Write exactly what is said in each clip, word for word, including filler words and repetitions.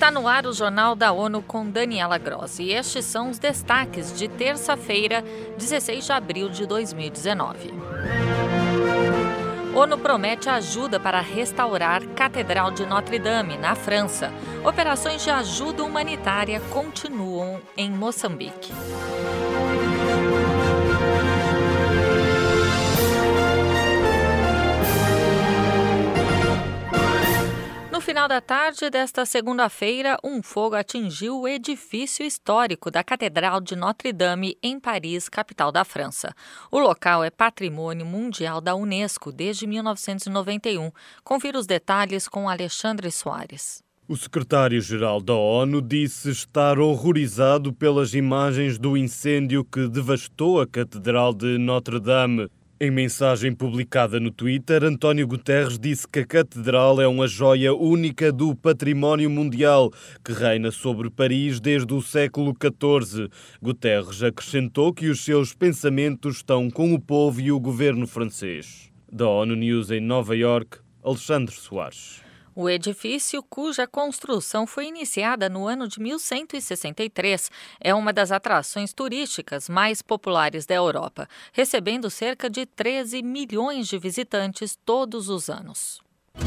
Está no ar o Jornal da ONU com Daniela Grossi e estes são os destaques de terça-feira, dezesseis de abril de dois mil e dezenove. ONU promete ajuda para restaurar Catedral de Notre-Dame, na França. Operações de ajuda humanitária continuam em Moçambique. No final da tarde desta segunda-feira, um fogo atingiu o edifício histórico da Catedral de Notre-Dame, em Paris, capital da França. O local é patrimônio mundial da Unesco desde mil novecentos e noventa e um. Confira os detalhes com Alexandre Soares. O secretário-geral da ONU disse estar horrorizado pelas imagens do incêndio que devastou a Catedral de Notre-Dame. Em mensagem publicada no Twitter, António Guterres disse que a Catedral é uma joia única do património mundial que reina sobre Paris desde o século catorze. Guterres acrescentou que os seus pensamentos estão com o povo e o governo francês. Da ONU News em Nova Iorque, Alexandre Soares. O edifício, cuja construção foi iniciada no ano de mil cento e sessenta e três, é uma das atrações turísticas mais populares da Europa, recebendo cerca de treze milhões de visitantes todos os anos.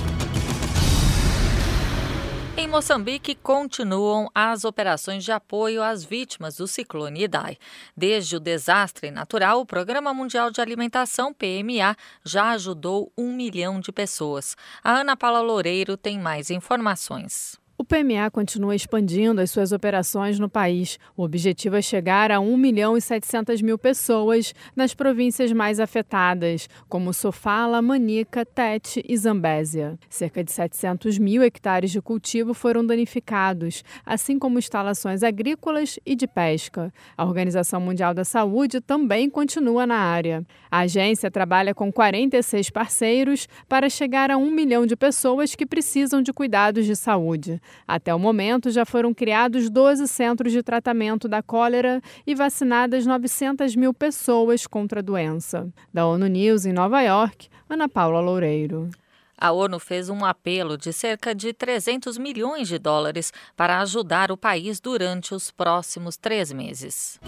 Em Moçambique, continuam as operações de apoio às vítimas do ciclone Idai. Desde o desastre natural, o Programa Mundial de Alimentação, P M A, já ajudou um milhão de pessoas. A Ana Paula Loureiro tem mais informações. O P M A continua expandindo as suas operações no país. O objetivo é chegar a um milhão e setecentas mil pessoas nas províncias mais afetadas, como Sofala, Manica, Tete e Zambésia. Cerca de setecentos mil hectares de cultivo foram danificados, assim como instalações agrícolas e de pesca. A Organização Mundial da Saúde também continua na área. A agência trabalha com quarenta e seis parceiros para chegar a um milhão de pessoas que precisam de cuidados de saúde. Até o momento, já foram criados doze centros de tratamento da cólera e vacinadas novecentas mil pessoas contra a doença. Da ONU News em Nova Iorque, Ana Paula Loureiro. A ONU fez um apelo de cerca de trezentos milhões de dólares para ajudar o país durante os próximos três meses.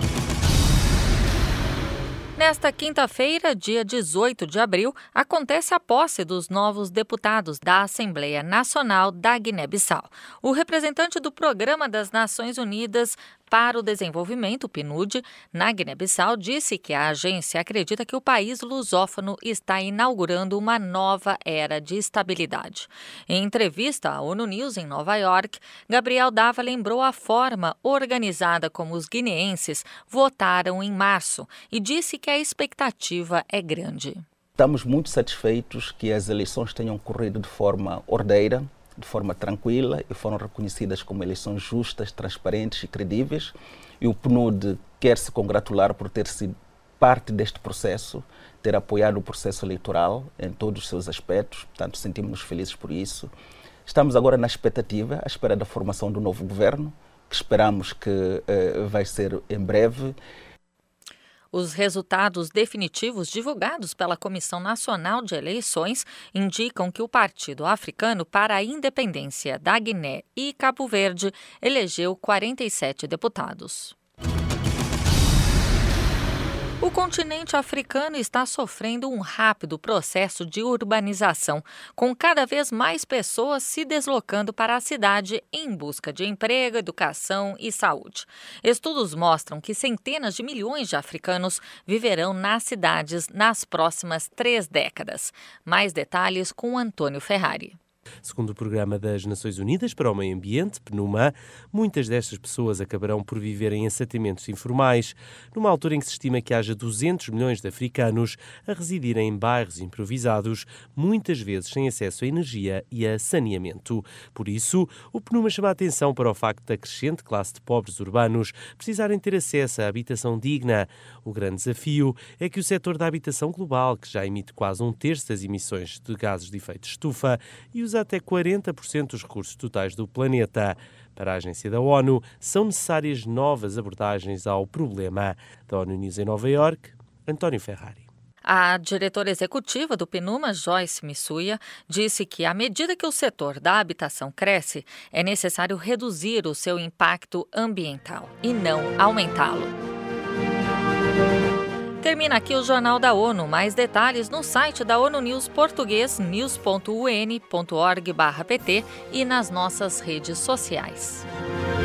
Nesta quinta-feira, dia dezoito de abril, acontece a posse dos novos deputados da Assembleia Nacional da Guiné-Bissau. O representante do Programa das Nações Unidas para o Desenvolvimento, P N U D, na Guiné-Bissau, disse que a agência acredita que o país lusófono está inaugurando uma nova era de estabilidade. Em entrevista à ONU News em Nova Iorque, Gabriel Dava lembrou a forma organizada como os guineenses votaram em março e disse que a expectativa é grande. Estamos muito satisfeitos que as eleições tenham corrido de forma ordeira, de forma tranquila e foram reconhecidas como eleições justas, transparentes e credíveis. E o P N U D quer se congratular por ter sido parte deste processo, ter apoiado o processo eleitoral em todos os seus aspectos, portanto sentimos-nos felizes por isso. Estamos agora na expectativa, à espera da formação do novo governo, que esperamos que eh, vai ser em breve. Os resultados definitivos divulgados pela Comissão Nacional de Eleições indicam que o Partido Africano para a Independência da Guiné e Cabo Verde elegeu quarenta e sete deputados. O continente africano está sofrendo um rápido processo de urbanização, com cada vez mais pessoas se deslocando para a cidade em busca de emprego, educação e saúde. Estudos mostram que centenas de milhões de africanos viverão nas cidades nas próximas três décadas. Mais detalhes com Antônio Ferrari. Segundo o Programa das Nações Unidas para o Meio Ambiente, P N U M A, muitas destas pessoas acabarão por viver em assentamentos informais, numa altura em que se estima que haja duzentos milhões de africanos a residirem em bairros improvisados, muitas vezes sem acesso a energia e a saneamento. Por isso, o P N U M A chama a atenção para o facto da crescente classe de pobres urbanos precisarem ter acesso à habitação digna. O grande desafio é que o setor da habitação global, que já emite quase um terço das emissões de gases de efeito de estufa e usa até quarenta por cento dos recursos totais do planeta. Para a agência da ONU, são necessárias novas abordagens ao problema. Da ONU News em Nova Iorque, António Ferrari. A diretora executiva do PNUMA, Joyce Missuya, disse que, à medida que o setor da habitação cresce, é necessário reduzir o seu impacto ambiental e não aumentá-lo. Termina aqui o Jornal da ONU. Mais detalhes no site da ONU News português, news ponto u n ponto org barra p t e nas nossas redes sociais.